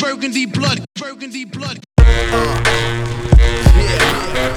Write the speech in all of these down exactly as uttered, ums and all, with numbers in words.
Burgundy blood, burgundy blood. Uh, yeah.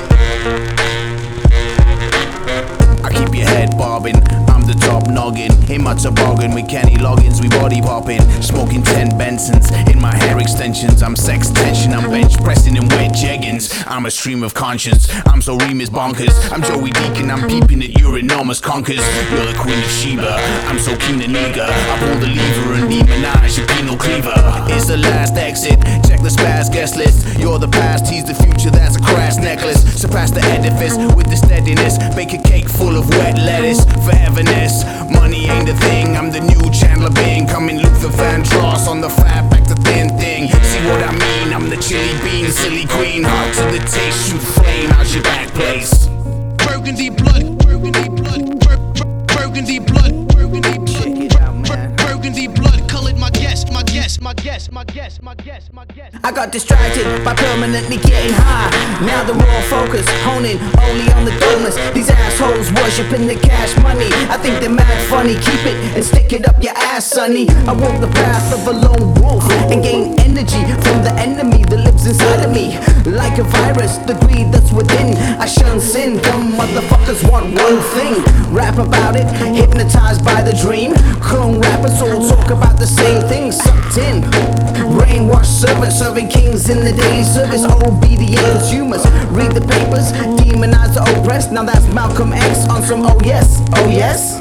I keep your head bobbing, I'm the top noggin. In my toboggan with Kenny Loggins, we body popping. Smoking ten Bensons, in my hair extensions. I'm sex tension, I'm bench pressing in wet jeggings. I'm a stream of conscience, I'm so Remus bonkers. I'm Joey Deacon, I'm peeping at your enormous conkers. You're the queen of Sheba, I'm so keen and eager. I pull the lever and demonise your penal cleaver. It's the last exit, check the spaz guest list. You're the past, he's the future, that's a crass necklace. Surpass the edifice with the steadiness. Bake a cake full of wet lettuce, foreverness. Money ain't a thing, I'm the new Chandler Bing. Coming Luther Vandross on the fat back to thin thing. See what I mean, I'm the chili bean, silly queen. Hot to the taste, shoot flame, how's your back place? Burgundy blood, burgundy blood, bur bur burgundy blood, burgundy blood. Check it out, man. Bur burgundy blood, colored my guess, my guess, my guess, my guess, my guess, my guess. I got distracted by permanently getting high. Now they're all focused, honing only on the donuts. These assholes worshiping the cash money. I think they're mad funny, keep it and stick it up your ass, sonny. I walk the path of a lone wolf and gain energy from the enemy that lives inside of me. Like a virus, the greed that's within. I shun sin, dumb motherfuckers want one thing. Rap about it, hypnotized by the dream. Clone rappers all talk about the same thing, sucked in. Brainwashed servants serving kings in the daily service. O B D A consumers, read the papers, demonize the oppressed. Now that's Malcolm X on some oh yes, oh yes.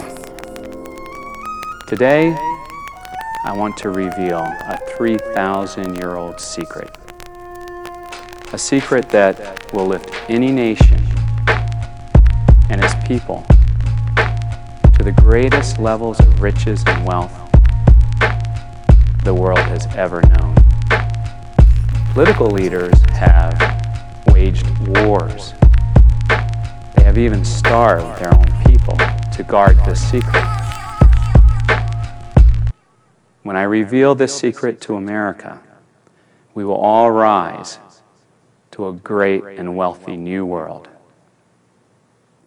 Today, I want to reveal a three thousand year old secret. A secret that will lift any nation and its people to the greatest levels of riches and wealth the world has ever known. Political leaders have waged wars. They have even starved their own people to guard this secret. When I reveal this secret to America, we will all rise to a great and wealthy new world.